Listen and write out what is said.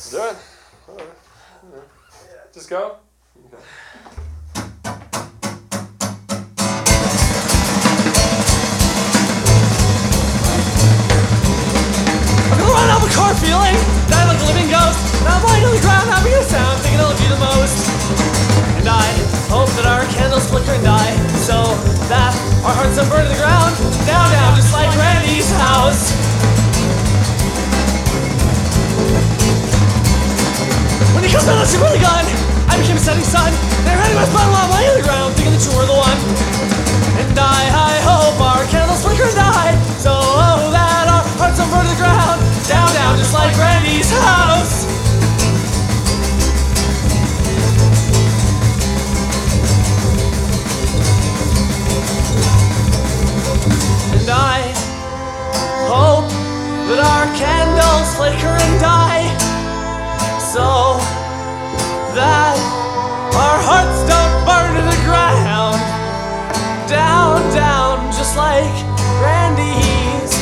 Do it. All right. Just go. Okay. Run out the car feeling that I'm like a living ghost. And I'm lying on the ground having a sound, thinking I love you the most. And I hope that our candles flicker and die, so that our hearts don't burn to the ground. Down, down, just like Randy's house. When he comes down, that's really gun. I became a setting sun. And I ran my spine while I'm lying on the ground, thinking that you were the one. And I hope our candles flicker and die, so that our hearts don't burn to the ground. Down, down, just like Randy's house. And I hope that our candles flicker and die, so that our hearts don't burn to the ground. Down, down, just like Randy's